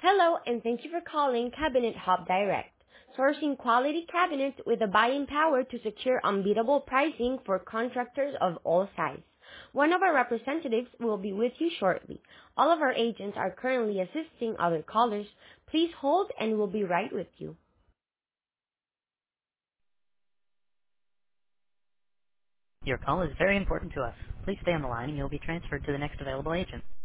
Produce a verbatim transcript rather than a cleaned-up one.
Hello, and thank you for calling Cabinet Hub Direct, sourcing quality cabinets with the buying power to secure unbeatable pricing for contractors of all sizes. One of our representatives will be with you shortly. All of our agents are currently assisting other callers. Please hold and we'll be right with you. Your call is very important to us. Please stay on the line and you'll be transferred to the next available agent.